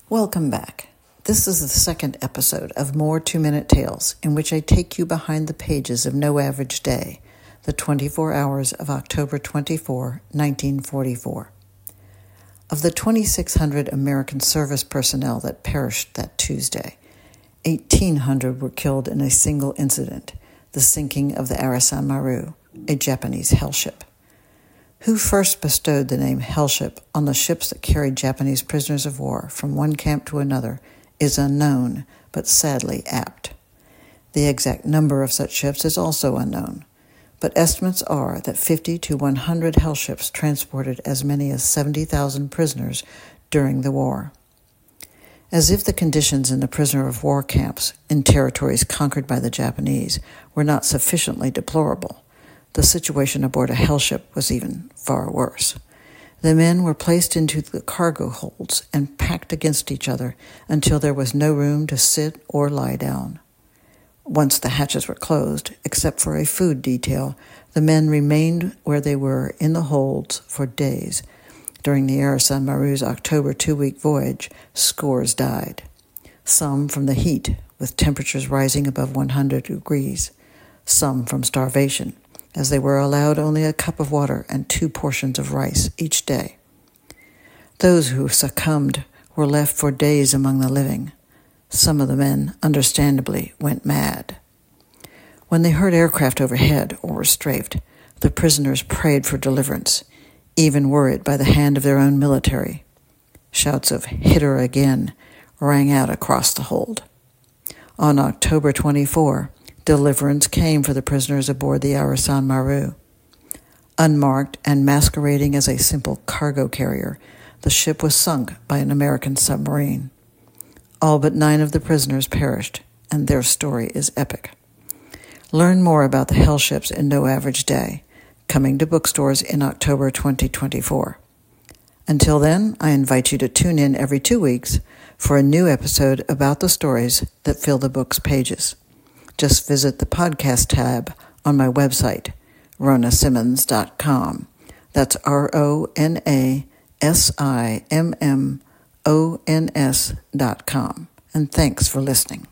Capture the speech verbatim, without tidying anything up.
Welcome back. This is the second episode of More Two-Minute Tales, in which I take you behind the pages of No Average Day, the twenty-four hours of October twenty-fourth, nineteen forty-four. Of the twenty-six hundred American service personnel that perished that Tuesday, eighteen hundred were killed in a single incident, the sinking of the Arisan Maru, a Japanese hellship. Who first bestowed the name hellship on the ships that carried Japanese prisoners of war from one camp to another is unknown, but sadly apt. The exact number of such ships is also unknown, but estimates are that fifty to one hundred hellships transported as many as seventy thousand prisoners during the war. As if the conditions in the prisoner of war camps in territories conquered by the Japanese were not sufficiently deplorable, the situation aboard a hellship was even far worse. The men were placed into the cargo holds and packed against each other until there was no room to sit or lie down. Once the hatches were closed, except for a food detail, the men remained where they were in the holds for days. During the Arisan Maru's October two-week voyage, scores died. Some from the heat, with temperatures rising above one hundred degrees. Some from starvation, as they were allowed only a cup of water and two portions of rice each day. Those who succumbed were left for days among the living. Some of the men, understandably, went mad. When they heard aircraft overhead or were strafed, the prisoners prayed for deliverance, even were it by the hand of their own military. Shouts of "hit her again" rang out across the hold. On October twenty-fourth, deliverance came for the prisoners aboard the Arisan Maru. Unmarked and masquerading as a simple cargo carrier, the ship was sunk by an American submarine. All but nine of the prisoners perished, and their story is epic. Learn more about the hellships in No Average Day, coming to bookstores in October twenty twenty-four. Until then, I invite you to tune in every two weeks for a new episode about the stories that fill the book's pages. Just visit the podcast tab on my website, rona simmons dot com. That's R O N A S I M M O N S dot com. And thanks for listening.